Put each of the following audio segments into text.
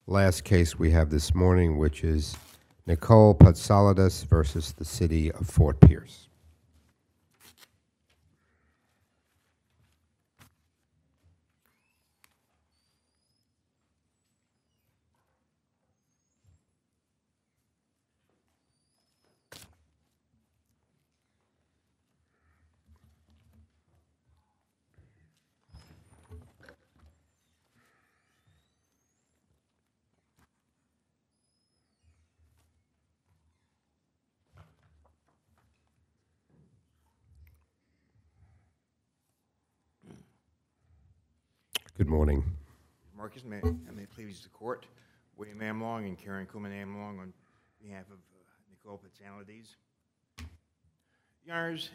last case we have this morning, which is Nicole Patsalidas versus the City of Fort Pierce. Good morning. Marcus, may it please the court, William Amlong and Karen Kuhlman Amlong on behalf of Nicole Patsalidas. Your Honors,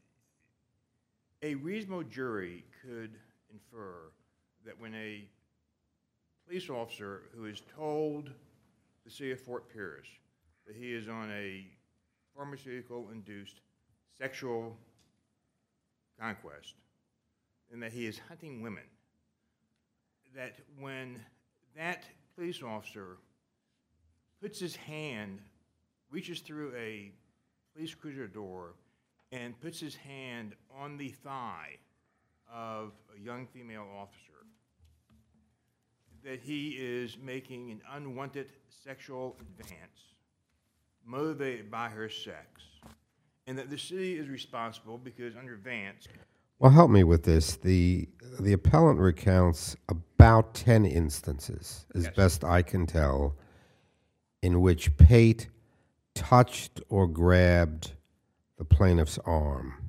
a reasonable jury could infer that when a police officer who is told the City of Fort Pierce that he is on a pharmaceutical-induced sexual conquest and that he is hunting women, that when that police officer puts his hand, reaches through a police cruiser door and puts his hand on the thigh of a young female officer, that he is making an unwanted sexual advance motivated by her sex, and that the city is responsible because under Vance. Well, help me with this. The appellant recounts about 10 instances, as Yes. best I can tell, in which Pate touched or grabbed the plaintiff's arm.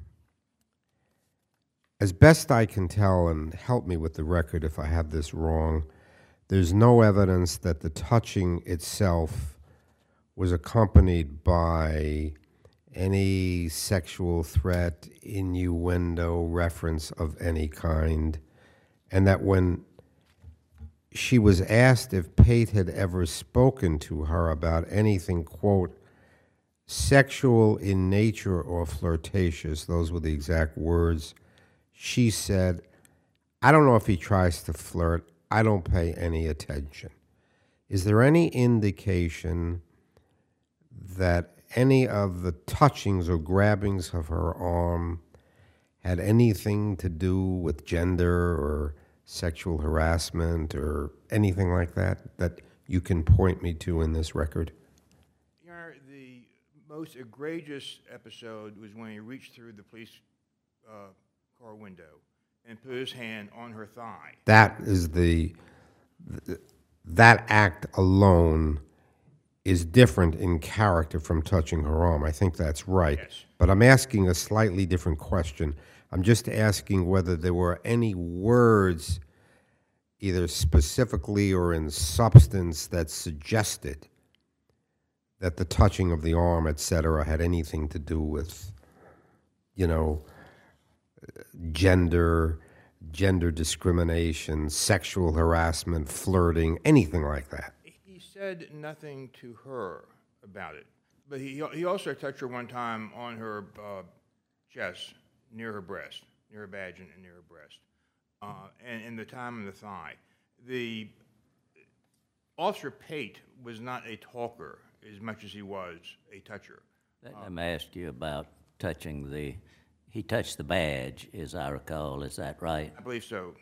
As best I can tell, and help me with the record if I have this wrong, there's no evidence that the touching itself was accompanied by any sexual threat, innuendo, reference of any kind, and that when she was asked if Pate had ever spoken to her about anything, quote, sexual in nature or flirtatious, those were the exact words, she said, I don't know if he tries to flirt, I don't pay any attention. Is there any indication that any of the touchings or grabbings of her arm had anything to do with gender or sexual harassment or anything like that that you can point me to in this record? Your Honor, the most egregious episode was when he reached through the police car window and put his hand on her thigh. That is that act alone is different in character from touching her arm. I think that's right. Yes. But I'm asking a slightly different question. I'm just asking whether there were any words, either specifically or in substance, that suggested that the touching of the arm, et cetera, had anything to do with, gender discrimination, sexual harassment, flirting, anything like that. He said nothing to her about it, but he also touched her one time on her chest, near her breast, near her badge and near her breast, and the time on the thigh. The Officer Pate was not a talker as much as he was a toucher. Let me ask you about touching he touched the badge, as I recall, is that right? I believe so.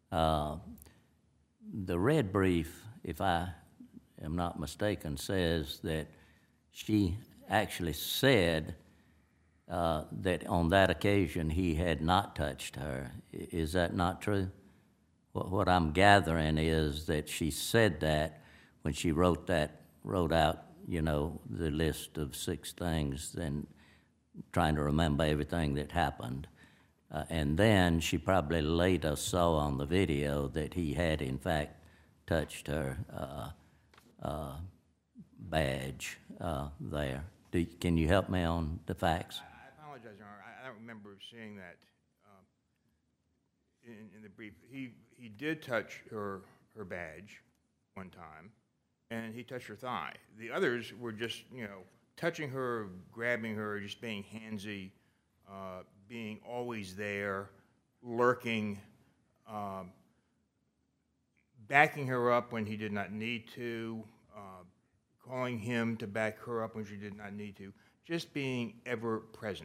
The red brief, if I am not mistaken, says that she actually said that on that occasion he had not touched her. Is that not true? What I'm gathering is that she said that when she wrote out, the list of 6 things and trying to remember everything that happened. And then she probably later saw on the video that he had, in fact, touched her badge there. Can you help me on the facts? I apologize, Your Honor. I don't remember seeing that in the brief. He did touch her badge one time, and he touched her thigh. The others were just, touching her, grabbing her, just being handsy, being always there, lurking, backing her up when he did not need to, calling him to back her up when she did not need to, just being ever present.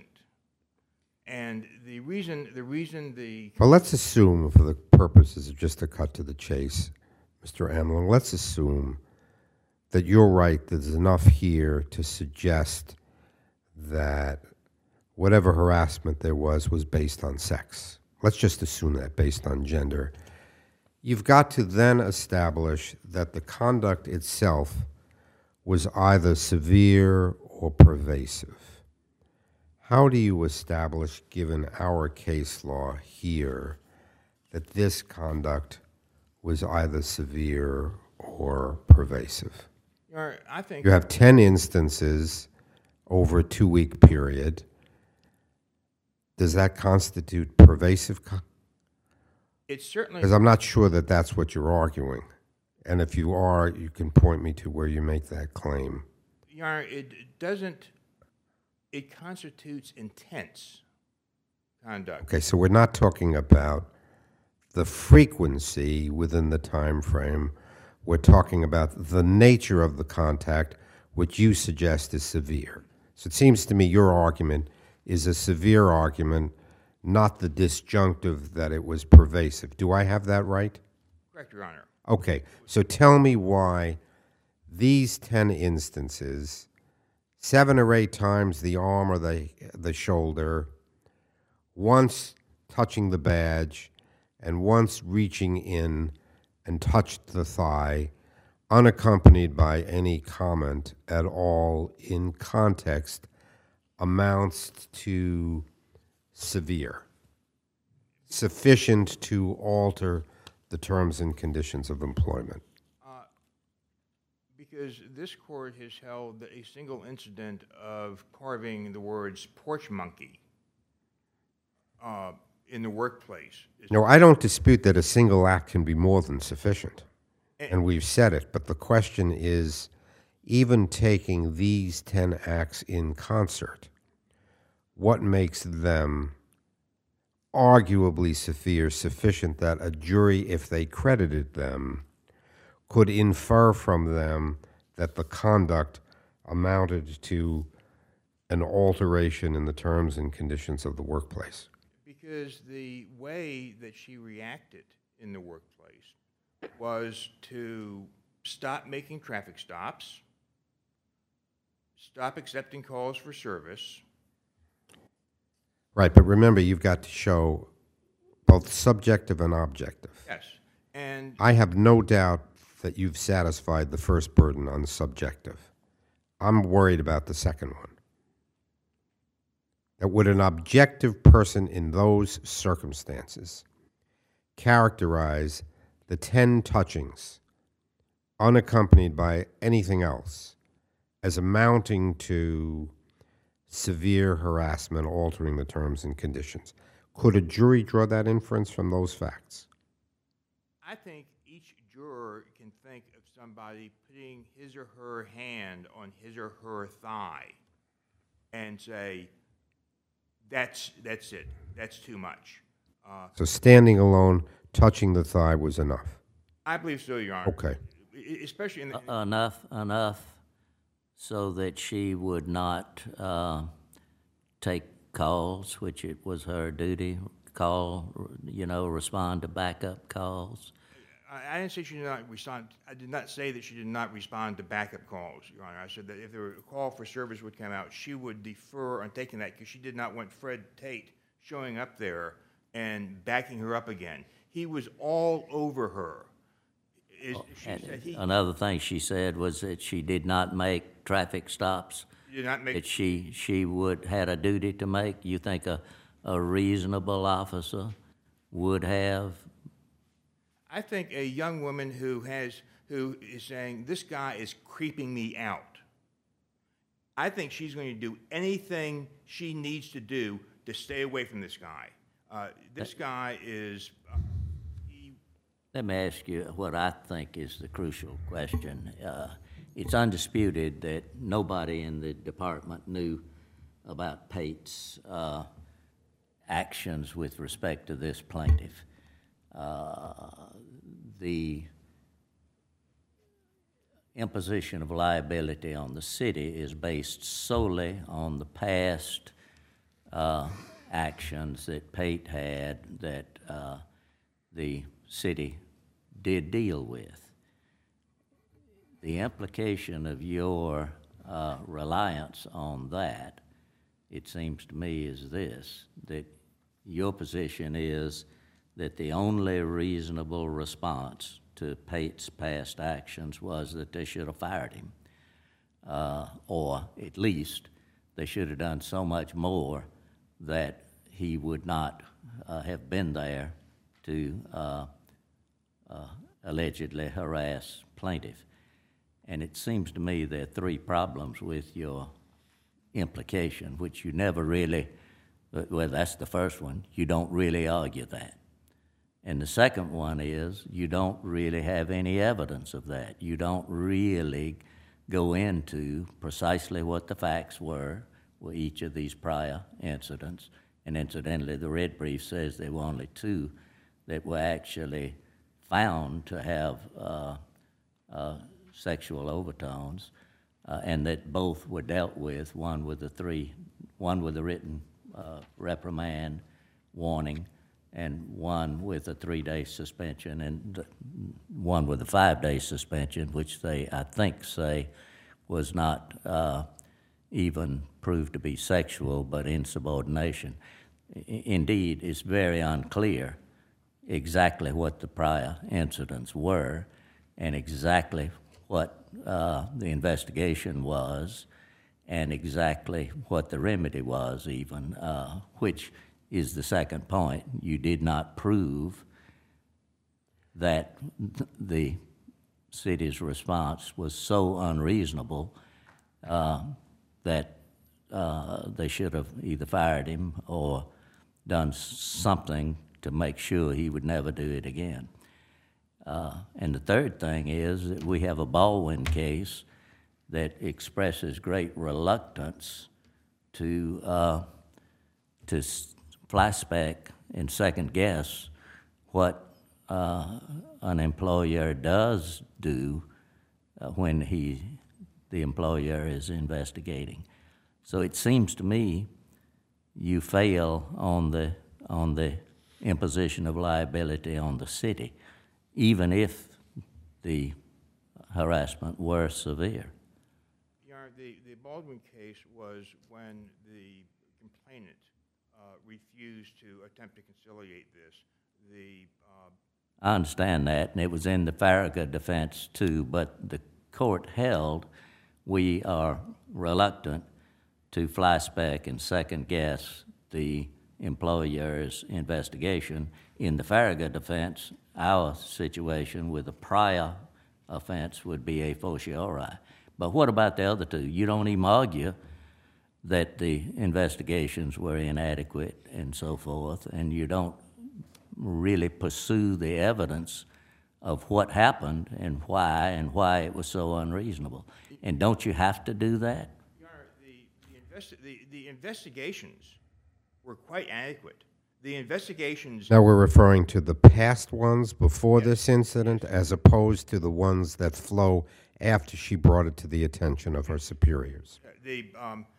And the reason the Well, let's assume, for the purposes of just to cut to the chase, Mr. Amlung, let's assume that you're right, there's enough here to suggest that whatever harassment there was based on sex. Let's just assume that, based on gender. You've got to then establish that the conduct itself was either severe or pervasive. How do you establish, given our case law here, that this conduct was either severe or pervasive? I think You have 10 instances over a 2-week period. Does that constitute pervasive? it's certainly Because I'm not sure that that's what you're arguing. And if you are, you can point me to where you make that claim. Your Honor, it doesn't. It constitutes intense conduct. Okay, so we're not talking about the frequency within the time frame. We're talking about the nature of the contact, which you suggest is severe. So it seems to me your argument is a severe argument, not the disjunctive that it was pervasive. Do I have that right? Correct, Your Honor. Okay, so tell me why these 10 instances, 7 or 8 times the arm or the shoulder, once touching the badge, and once reaching in and touched the thigh, unaccompanied by any comment at all in context, amounts to severe, sufficient to alter the terms and conditions of employment. Because this court has held that a single incident of carving the words porch monkey in the workplace is No, I don't dispute that a single act can be more than sufficient, and we've said it, but the question is, even taking these 10 acts in concert, what makes them arguably severe, sufficient that a jury, if they credited them, could infer from them that the conduct amounted to an alteration in the terms and conditions of the workplace? because the way that she reacted in the workplace was to stop making traffic stops, stop accepting calls for service. Right, but remember, you've got to show both subjective and objective. Yes. And I have no doubt that you've satisfied the first burden on subjective. I'm worried about the second one. That would an objective person in those circumstances characterize the 10 touchings, unaccompanied by anything else, as amounting to severe harassment altering the terms and conditions? Could a jury draw that inference from those facts? I think each juror can think of somebody putting his or her hand on his or her thigh and say, that's it. That's too much. So standing alone, touching the thigh was enough. I believe so, Your Honor. Okay. Especially in the... Enough so that she would not take calls, which it was her duty, respond to backup calls. I didn't say she did not respond. I did not say that she did not respond to backup calls, Your Honor. I said that if there were a call for service would come out, she would defer on taking that because she did not want Fred Tate showing up there and backing her up again. He was all over her. Another thing she said was that she did not make traffic stops. She did not make... That she would had a duty to make. You think a reasonable officer would have? I think a young woman who is saying, this guy is creeping me out, I think she's going to do anything she needs to do to stay away from this guy. This guy is... Let me ask you what I think is the crucial question. It's undisputed that nobody in the department knew about Tate's actions with respect to this plaintiff. The imposition of liability on the city is based solely on the past actions that Pate had that the city did deal with. The implication of your reliance on that, it seems to me, is this, that your position is that the only reasonable response to Pate's past actions was that they should have fired him, or at least they should have done so much more that he would not have been there to allegedly harass plaintiff. And it seems to me there are three problems with your implication, which you never really, well, that's the first one. You don't really argue that. And the second one is you don't really have any evidence of that. You don't really go into precisely what the facts were with each of these prior incidents. And incidentally, the red brief says there were only two that were actually found to have sexual overtones, and that both were dealt with, one with a written reprimand, warning, and one with a 3-day suspension, and one with a 5-day suspension, which they, I think, say was not even proved to be sexual, but insubordination. Indeed, it's very unclear exactly what the prior incidents were and exactly what the investigation was and exactly what the remedy was even, which is the second point. You did not prove that the city's response was so unreasonable that they should have either fired him or done something to make sure he would never do it again. And the third thing is that we have a Baldwin case that expresses great reluctance to flashback and second guess what an employer does do when the employer is investigating. So it seems to me you fail on the imposition of liability on the city, even if the harassment were severe. Your Honor, the Baldwin case was when the complainant refused to attempt to conciliate this. I understand that, and it was in the Farragut defense too, but the court held we are reluctant to flashback and second guess the employer's investigation. In the Farragut defense, our situation with a prior offense would be a fortiori. But what about the other two? You don't even argue that the investigations were inadequate and so forth, and you don't really pursue the evidence of what happened and why it was so unreasonable. And don't you have to do that? Your Honor, the investigations were quite adequate. The investigations... Now we're referring to the past ones before this incident as opposed to the ones that flow after she brought it to the attention of her superiors. The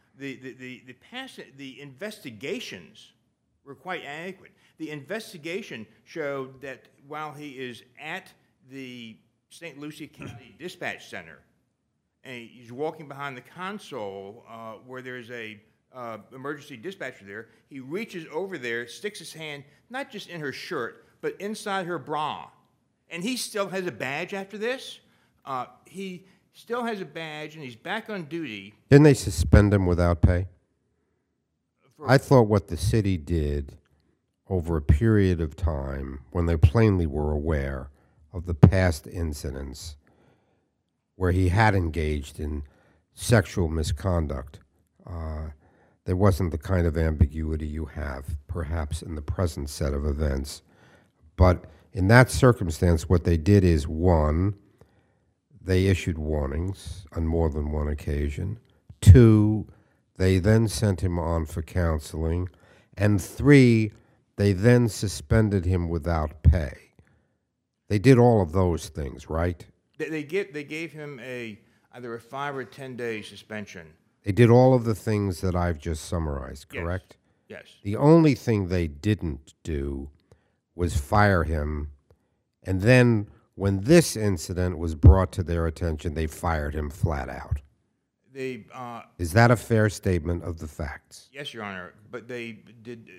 investigations were quite adequate. The investigation showed that while he is at the St. Lucie County Dispatch Center, and he's walking behind the console where there's a emergency dispatcher there, he reaches over there, sticks his hand not just in her shirt, but inside her bra. And he still has a badge after this. He still has a badge, and he's back on duty. Didn't they suspend him without pay? I thought what the city did over a period of time when they plainly were aware of the past incidents where he had engaged in sexual misconduct, there wasn't the kind of ambiguity you have perhaps in the present set of events. But in that circumstance, what they did is, one, they issued warnings on more than one occasion. Two, they then sent him on for counseling. And three, they then suspended him without pay. They did all of those things, right? They gave him either a 5 or 10-day suspension. They did all of the things that I've just summarized, Yes. correct? Yes. The only thing they didn't do was fire him, and then when this incident was brought to their attention, they fired him flat out. They Is that a fair statement of the facts? yes, Your Honor, but they did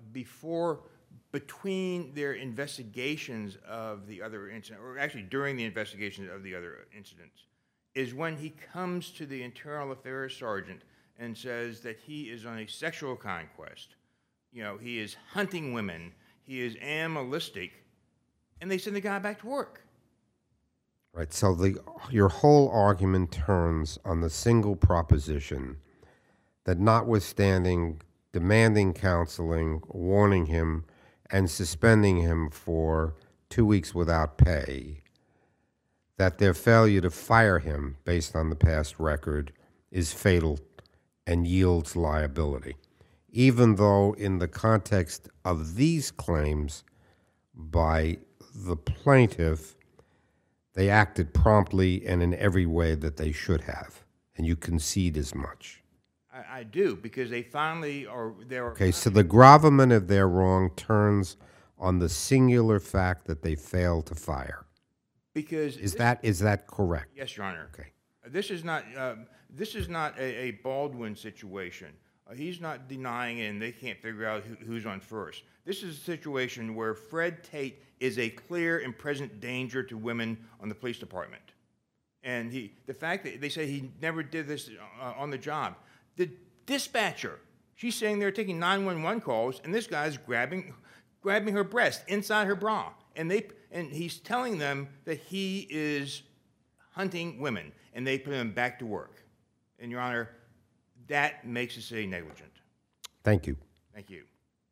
between their investigations of the other incident, or actually during the investigation of the other incidents, is when he comes to the Internal Affairs Sergeant and says that he is on a sexual conquest. You know, he is hunting women, he is animalistic, and they send the guy back to work. Right, so your whole argument turns on the single proposition that notwithstanding demanding counseling, warning him, and suspending him for 2 weeks without pay, that their failure to fire him based on the past record is fatal and yields liability. Even though in the context of these claims by the plaintiff, they acted promptly and in every way that they should have, and you concede as much. I do, because they finally are there. Okay, so the gravamen of their wrong turns on the singular fact that they failed to fire. Because Is that correct? yes, Your Honor. Okay. This is not a Baldwin situation. He's not denying it, and they can't figure out who's on first. This is a situation where Fred Tate is a clear and present danger to women on the police department. And the fact that they say he never did this on the job. The dispatcher, she's sitting there taking 911 calls, and this guy's grabbing her breast inside her bra. And he's telling them that he is hunting women, and they put him back to work. And, Your Honor, that makes us say negligent. Thank you. Thank you.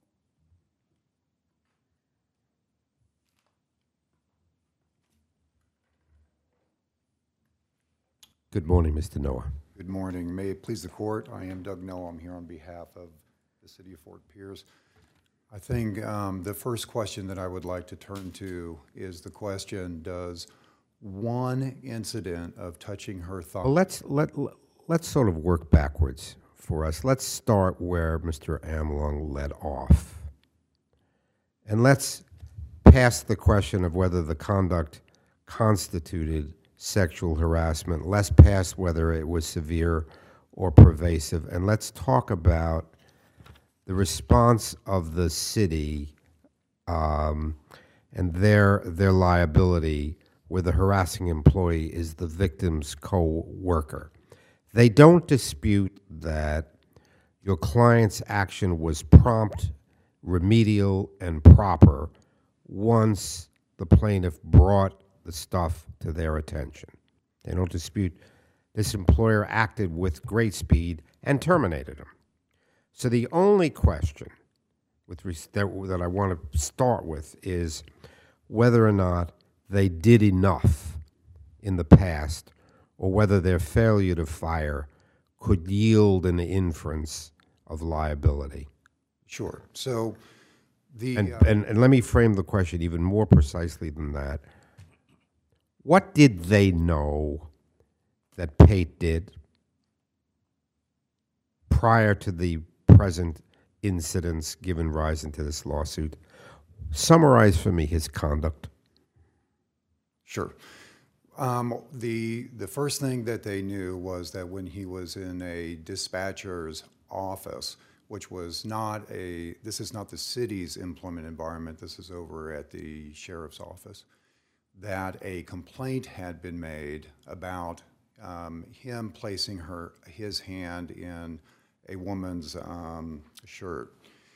Good morning, Mr. Noah. Good morning. May it please the court, I am Doug Noah. I'm here on behalf of the city of Fort Pierce. I think the first question that I would like to turn to is the question, does one incident of touching her thigh... Well, let's sort of work backwards for us. Let's start where Mr. Amlong led off. And let's pass the question of whether the conduct constituted sexual harassment. Let's pass whether it was severe or pervasive. And let's talk about the response of the city and their liability where the harassing employee is the victim's co-worker. They don't dispute that your client's action was prompt, remedial, and proper once the plaintiff brought the stuff to their attention. They don't dispute this employer acted with great speed and terminated him. So the only question that I want to start with is whether or not they did enough in the past, or whether their failure to fire could yield an inference of liability. Sure. So the... And let me frame the question even more precisely than that. What did they know that Pate did prior to the present incidents given rise into this lawsuit? Summarize for me his conduct. Sure. The first thing that they knew was that when he was in a dispatcher's office, which was this is not the city's employment environment, this is over at the sheriff's office, that a complaint had been made about him placing his hand in a woman's shirt.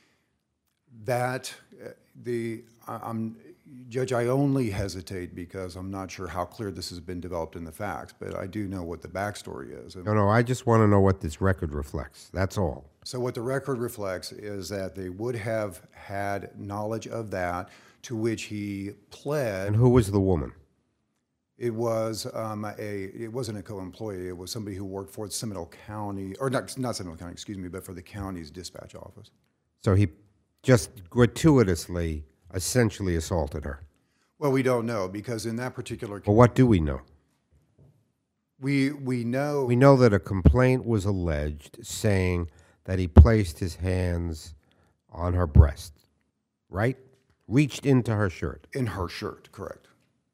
Judge, I only hesitate because I'm not sure how clear this has been developed in the facts, but I do know what the backstory is. No, I just want to know what this record reflects. That's all. So what the record reflects is that they would have had knowledge of that, to which he pled. And who was the woman? It was it wasn't a co-employee. It was somebody who worked for Seminole County, or not Seminole County, excuse me, but for the county's dispatch office. So he just gratuitously, essentially assaulted her. Well, we don't know, because in that particular case, Well, what do we know? We know. We know that a complaint was alleged saying that he placed his hands on her breast, right? Reached into her shirt. In her shirt, correct.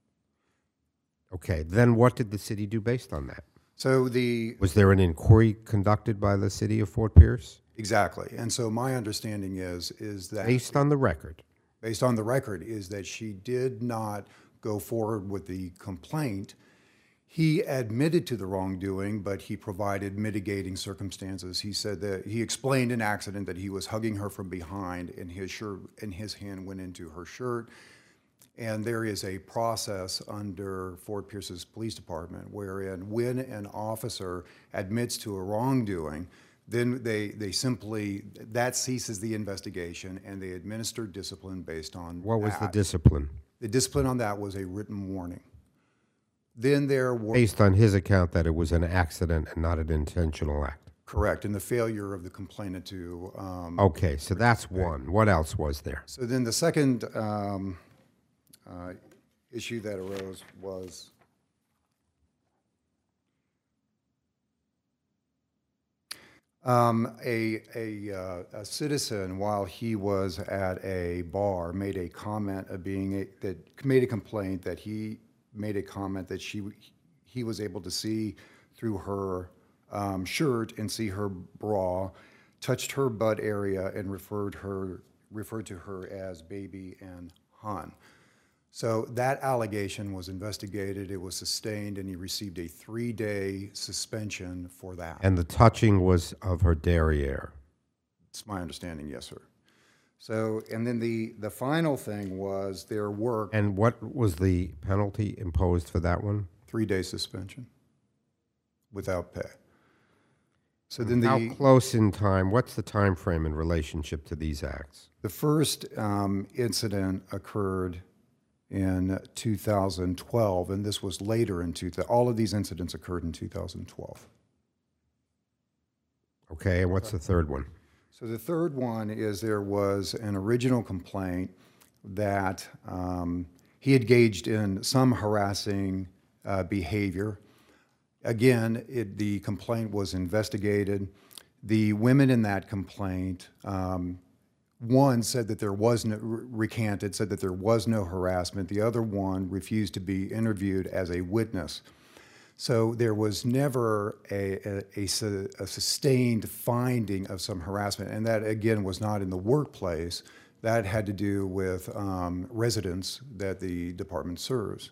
Okay, then what did the city do based on that? So Was there an inquiry conducted by the city of Fort Pierce exactly. And so my understanding is that based on the record? based on the record, is that she did not go forward with the complaint. He admitted to the wrongdoing, but he provided mitigating circumstances. He said that he explained an accident that he was hugging her from behind, and his shirt and his hand went into her shirt. And there is a process under Fort Pierce's police department wherein when an officer admits to a wrongdoing, then they simply, that ceases the investigation and they administer discipline based on What was the that. discipline? The discipline on that was a written warning. Then there were, Based on his account that it was an accident and not an intentional act. correct, and the failure of the complainant to, Okay, so that's one. What else was there? so then the second issue that arose was a citizen, while he was at a bar, made a comment of made a complaint that he made a comment that he was able to see through her shirt and see her bra, touched her butt area, and referred to her as baby and hun. So that allegation was investigated, it was sustained, and he received a 3-day suspension for that. And the touching was of her derriere. It's my understanding, yes, sir. So, and then the final thing was their work, And what was the penalty imposed for that one? 3-day suspension without pay. So then How close in time, what's the time frame in relationship to these acts? the first incident occurred in 2012, and this was later in 2000. All of these incidents occurred in 2012. Okay, and what's the third one? So the third one is there was an original complaint that he engaged in some harassing behavior. Again, the complaint was investigated. The women in that complaint, one said that there was no, recanted, said that there was no harassment. The other one refused to be interviewed as a witness. So there was never a sustained finding of some harassment, and that, again, was not in the workplace. That had to do with residents that the department serves.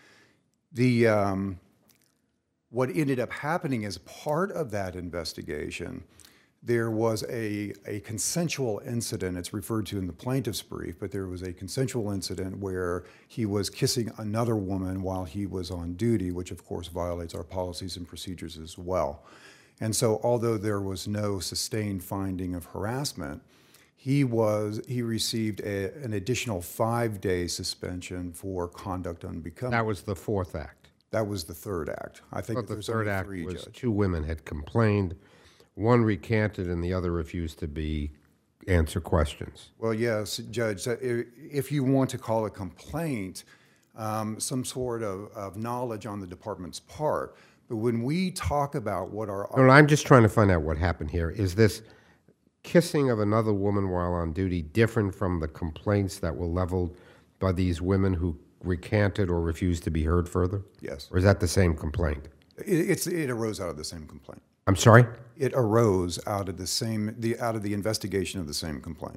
What ended up happening as part of that investigation, there was a consensual incident. It's referred to in the plaintiff's brief, but there was a consensual incident where he was kissing another woman while he was on duty, which of course violates our policies and procedures as well. And so although there was no sustained finding of harassment, he received an additional 5-day suspension for conduct unbecoming. That was the fourth act. That was the third act. I think But the there's third only act 3, was Judge. 2 women had complained, one recanted and the other refused to answer questions. Well, yes, Judge, if you want to call a complaint some sort of knowledge on the department's part, but when we talk about what our... No, I'm just trying to find out what happened here. Is this kissing of another woman while on duty different from the complaints that were leveled by these women who recanted or refused to be heard further? Yes. Or is that the same complaint? It arose out of the same complaint. I'm sorry? It arose out of out of the investigation of the same complaint.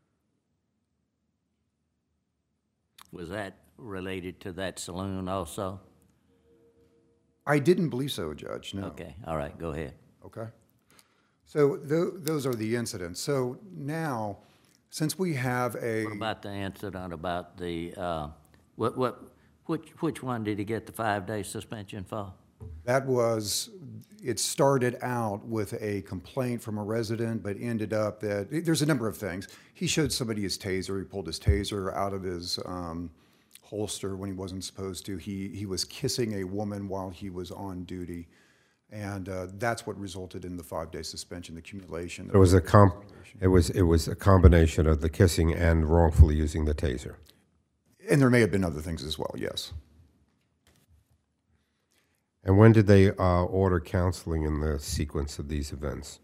Was that related to that saloon also? I didn't believe so, Judge, no. Okay, all right, go ahead. Okay. So those are the incidents. So now, since we have a... What about the incident about the, which one did he get the 5-day suspension for? That was, it started out with a complaint from a resident, but ended up that, there's a number of things. He showed somebody his taser, he pulled his taser out of his holster when he wasn't supposed to. He was kissing a woman while he was on duty, and that's what resulted in the 5-day suspension, the accumulation. It was a combination of the kissing and wrongfully using the taser. And there may have been other things as well, yes. And when did they order counseling in the sequence of these events?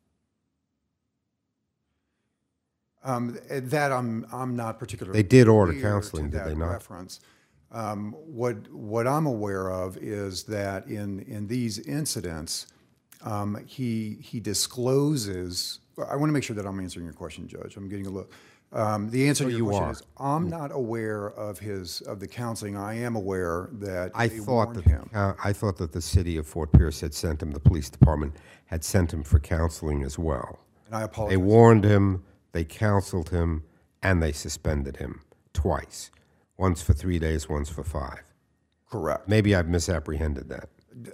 That I'm not particularly. They did order clear counseling, to did that they not? Reference. What I'm aware of is that in these incidents, he discloses. I want to make sure that I'm answering your question, Judge. I'm getting a look. The answer to your you question are. is I'm not aware of the counseling. I am aware that I they thought warned that him. I thought that the city of Fort Pierce had sent him. The police department had sent him for counseling as well. And I They apologize. warned him, they counseled him, and they suspended him twice. Once for 3 days, once for 5. Correct. Maybe I've misapprehended that.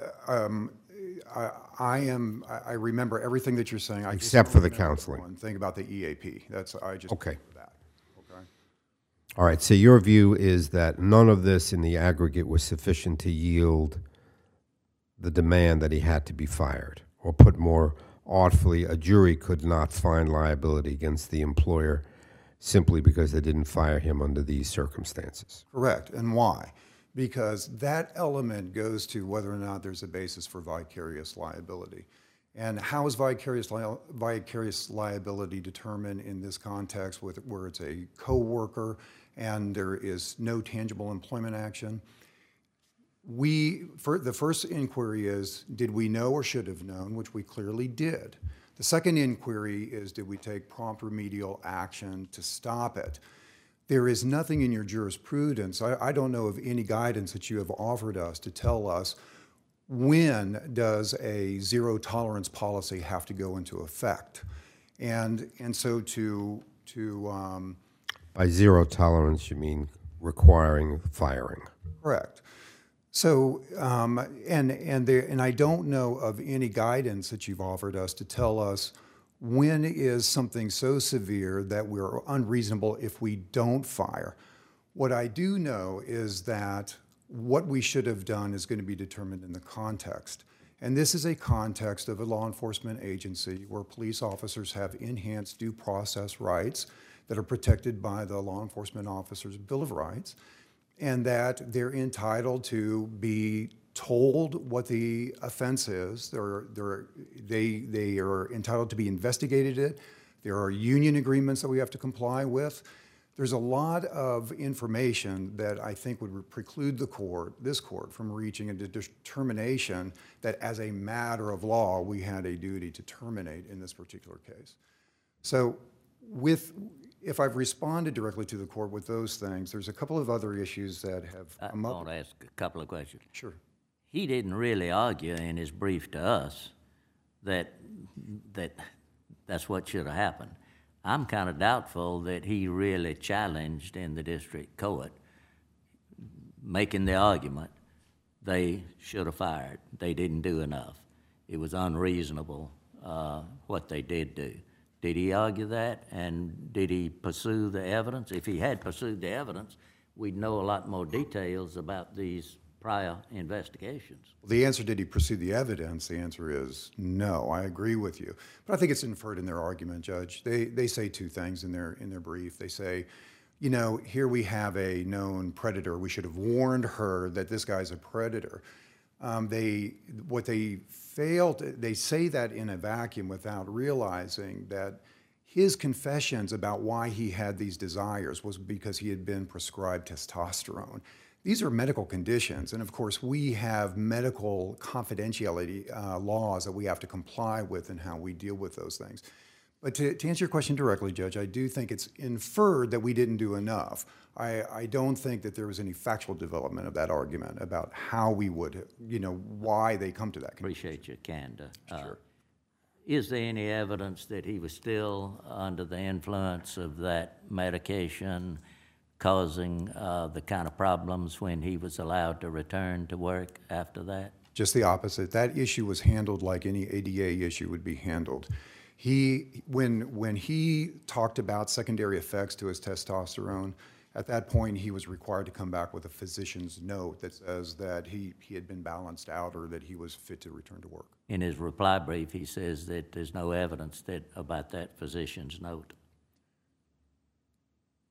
I remember everything that you're saying. I just Except don't for the remember counseling. One thing about the EAP. I just Okay. remember that. Okay. All right, so your view is that none of this in the aggregate was sufficient to yield the demand that he had to be fired, or put more artfully, a jury could not find liability against the employer simply because they didn't fire him under these circumstances. Correct. And why? Because that element goes to whether or not there's a basis for vicarious liability. And how is vicarious liability determined in this context where it's a coworker and there is no tangible employment action? The first inquiry is, did we know or should have known, which we clearly did. The second inquiry is, did we take prompt remedial action to stop it? There is nothing in your jurisprudence, I don't know of any guidance that you have offered us to tell us when does a zero tolerance policy have to go into effect. And so By zero tolerance, you mean requiring firing. correct. So, and I don't know of any guidance that you've offered us to tell us when is something so severe that we're unreasonable if we don't fire. What I do know is that what we should have done is going to be determined in the context. And this is a context of a law enforcement agency where police officers have enhanced due process rights that are protected by the Law Enforcement Officers' Bill of Rights, and that they're entitled to be told what the offense is. They are entitled to be investigated. There are union agreements that we have to comply with. There's a lot of information that I think would preclude this court, from reaching a determination that as a matter of law, we had a duty to terminate in this particular case. So if I've responded directly to the court with those things, there's a couple of other ishes that have I come up. want to ask a couple of questions. Sure. He didn't really argue in his brief to us that that's what should have happened. I'm kind of doubtful that he really challenged in the district court, making the argument they should have fired. They didn't do enough. It was unreasonable what they did do. Did he argue that, and did he pursue the evidence? If he had pursued the evidence, we'd know a lot more details about these prior investigations. The answer, did he pursue the evidence? The answer is no. I agree with you. But I think it's inferred in their argument, Judge. They say two things in their brief. They say, you know, here we have a known predator. We should have warned her that this guy's a predator. They say that in a vacuum without realizing that his confessions about why he had these desires was because he had been prescribed testosterone. These are medical conditions, and of course we have medical confidentiality laws that we have to comply with in how we deal with those things. But to answer your question directly, Judge, I do think it's inferred that we didn't do enough. I don't think that there was any factual development of that argument about how we would, why they come to that conclusion. Appreciate your candor. Sure. Is there any evidence that he was still under the influence of that medication, causing the kind of problems when he was allowed to return to work after that? Just the opposite. That issue was handled like any ADA issue would be handled. When he talked about secondary effects to his testosterone, at that point he was required to come back with a physician's note that says that he had been balanced out or that he was fit to return to work. In his reply brief, he says that there's no evidence about that physician's note.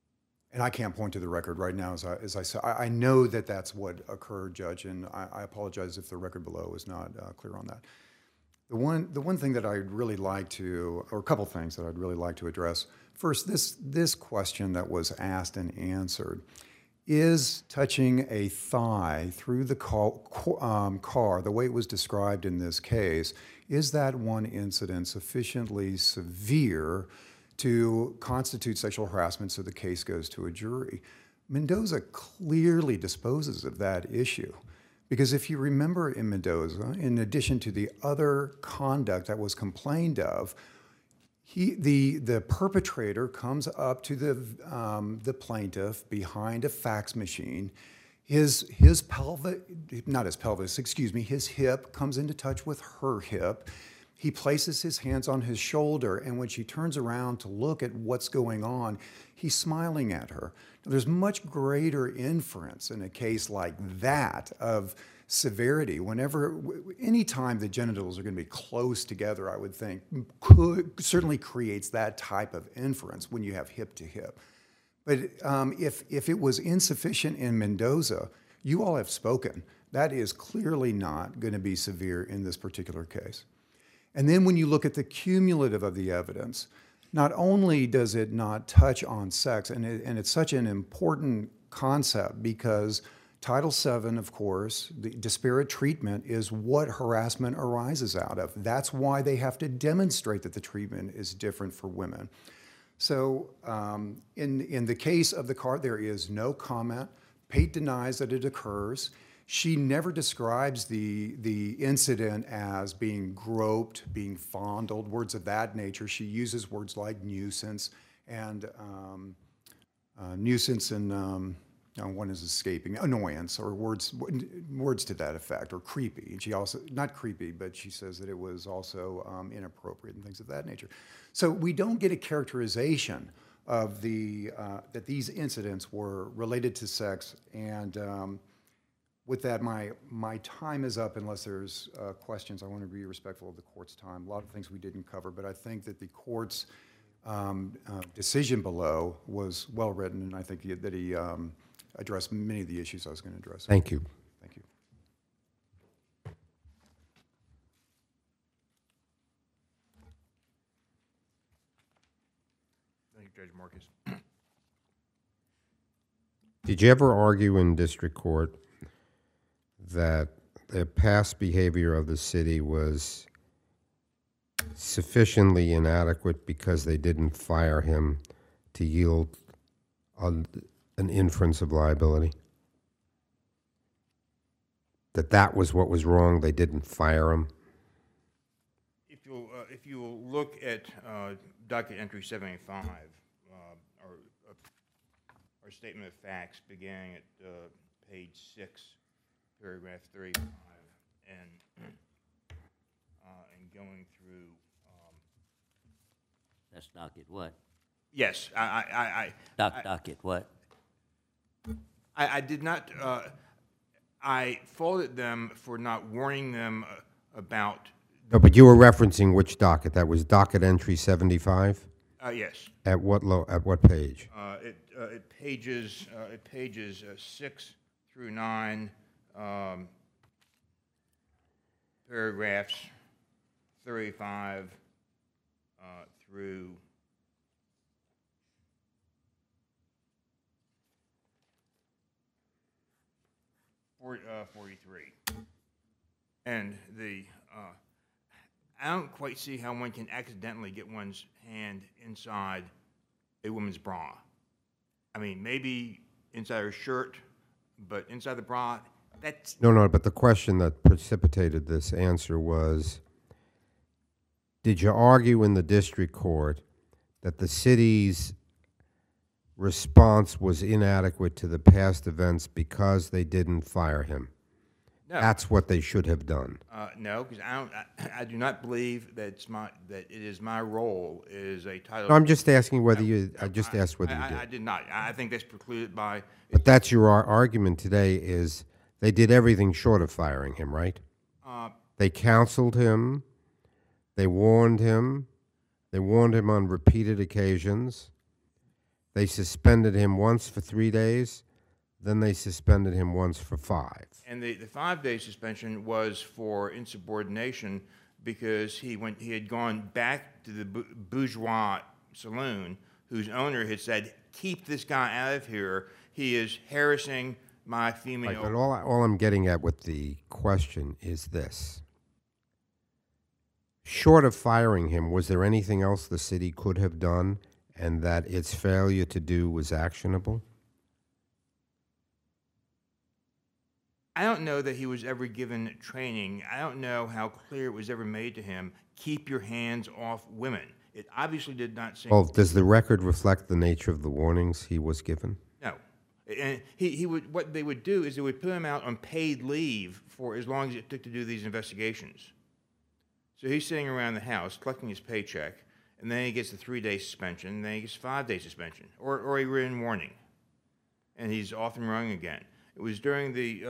And I can't point to the record right now, as I said. I know that that's what occurred, Judge, and I apologize if the record below is not clear on that. The one thing that I'd really like to, or a couple things that I'd really like to address. First, this question that was asked and answered. Is touching a thigh through the car, the way it was described in this case, is that one incident sufficiently severe to constitute sexual harassment so the case goes to a jury? Mendoza clearly disposes of that issue. Because if you remember in Mendoza, in addition to the other conduct that was complained of, the perpetrator comes up to the plaintiff behind a fax machine. His pelvic, not his pelvis, excuse me, his hip comes into touch with her hip. He places his hands on his shoulder, and when she turns around to look at what's going on, he's smiling at her. Now, there's much greater inference in a case like that of severity. Anytime the genitals are going to be close together, I would think, certainly creates that type of inference when you have hip to hip. But if it was insufficient in Mendoza, you all have spoken. That is clearly not going to be severe in this particular case. And then when you look at the cumulative of the evidence, not only does it not touch on sex, and it's such an important concept because Title VII, of course, the disparate treatment is what harassment arises out of. That's why they have to demonstrate that the treatment is different for women. So in the case of the car, there is no comment. Pate denies that it occurs. She never describes the incident as being groped, being fondled, words of that nature. She uses words like nuisance and one is escaping, annoyance, or words to that effect, or creepy. And she also, not creepy, but she says that it was also inappropriate and things of that nature. So we don't get a characterization of that these incidents were related to sex. And with that, my time is up unless there's questions. I want to be respectful of the court's time. A lot of things we didn't cover, but I think that the court's decision below was well written, and I think that he addressed many of the issues I was going to address. Thank you. Thank you. Thank you, Judge Marcus. Did you ever argue in district court that the past behavior of the city was sufficiently inadequate because they didn't fire him to yield an inference of liability? That was what was wrong, they didn't fire him? If you'll look at docket entry 75, our statement of facts beginning at page 6, paragraph 35, and going through. That's docket what? Yes, Docket what? I did not. I faulted them for not warning them about. No, but you were referencing which docket? That was docket entry 75? Yes. At what page? It pages 6 through 9, paragraphs 35 through 43. And I don't quite see how one can accidentally get one's hand inside a woman's bra. I mean, maybe inside her shirt, but inside the bra, that's... No, but the question that precipitated this answer was, did you argue in the district court that the city's response was inadequate to the past events because they didn't fire him? No. That's what they should have done. No, because I do not believe that it is my role as a title. No, I'm just asking whether you. I just asked whether you did. I did not. I think that's precluded by. But that's your argument today. Is they did everything short of firing him, right? They counseled him. They warned him. They warned him on repeated occasions, They suspended him once for 3 days, then they suspended him once for 5. And the 5-day suspension was for insubordination because he had gone back to the bourgeois saloon whose owner had said, keep this guy out of here. He is harassing my female. Right, but all I'm getting at with the question is this. Short of firing him, was there anything else the city could have done and that its failure to do was actionable? I don't know that he was ever given training. I don't know how clear it was ever made to him, keep your hands off women. It obviously did not seem. Well, does the record reflect the nature of the warnings he was given? No. And he would, what they would do is they would put him out on paid leave for as long as it took to do these investigations. So he's sitting around the house collecting his paycheck, and then he gets a 3-day suspension, and then he gets a 5-day suspension, or a written warning, and he's off and running again. It was during the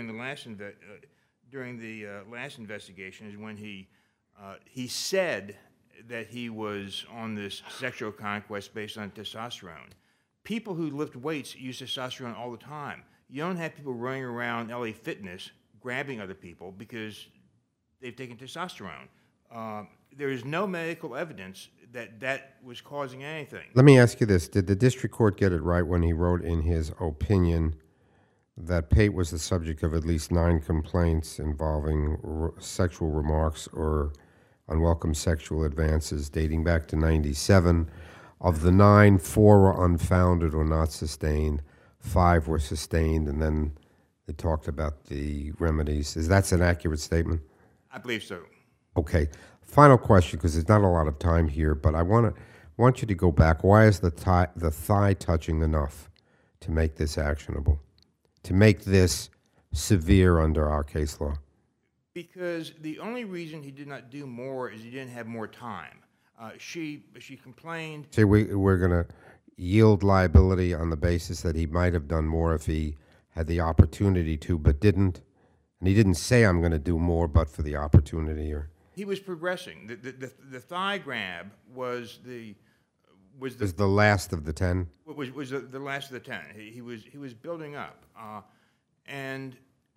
last investigation is when he said that he was on this sexual conquest based on testosterone. People who lift weights use testosterone all the time. You don't have people running around LA Fitness grabbing other people because they've taken testosterone. There is no medical evidence that was causing anything. Let me ask you this. Did the district court get it right when he wrote in his opinion that Pate was the subject of at least 9 complaints involving sexual remarks or unwelcome sexual advances dating back to 97? Of the 9, 4 were unfounded or not sustained, 5 were sustained, and then they talked about the remedies. That's an accurate statement? I believe so. Okay. Final question, because there's not a lot of time here, but I want you to go back. Why is the thigh touching enough to make this actionable, to make this severe under our case law? Because the only reason he did not do more is he didn't have more time. She complained. Say we're going to yield liability on the basis that he might have done more if he had the opportunity to, but didn't. And he didn't say, I'm going to do more, but for the opportunity. Or He was progressing. The thigh grab was the last of the 10. Was the last of the 10. He was building up, and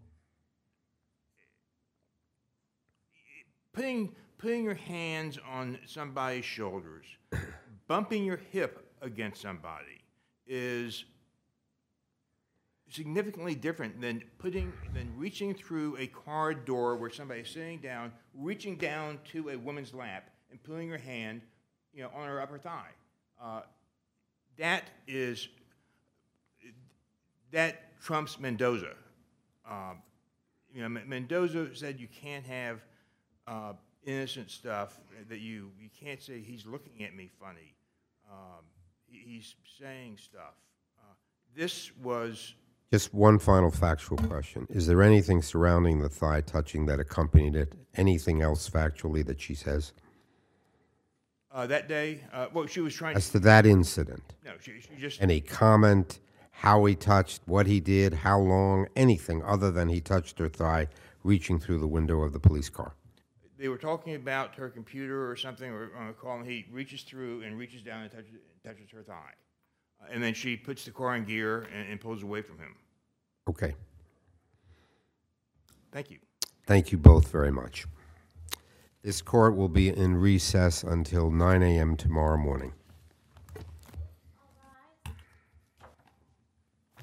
putting your hands on somebody's shoulders, bumping your hip against somebody is significantly different than reaching through a car door where somebody's sitting down, reaching down to a woman's lap and putting your hand, on her upper thigh. That trumps Mendoza. Mendoza said you can't have innocent stuff, that you can't say he's looking at me funny. He's saying stuff. This was... Just one final factual question. Is there anything surrounding the thigh touching that accompanied it? Anything else factually that she says? That day, she was trying As to that incident? No, she just... Any comment, how he touched, what he did, how long, anything other than he touched her thigh reaching through the window of the police car? They were talking about her computer or something, or on a call, and he reaches through and reaches down and touches her thigh. And then she puts the car in gear and pulls away from him. Okay. Thank you. Thank you both very much. This court will be in recess until 9 a.m. tomorrow morning.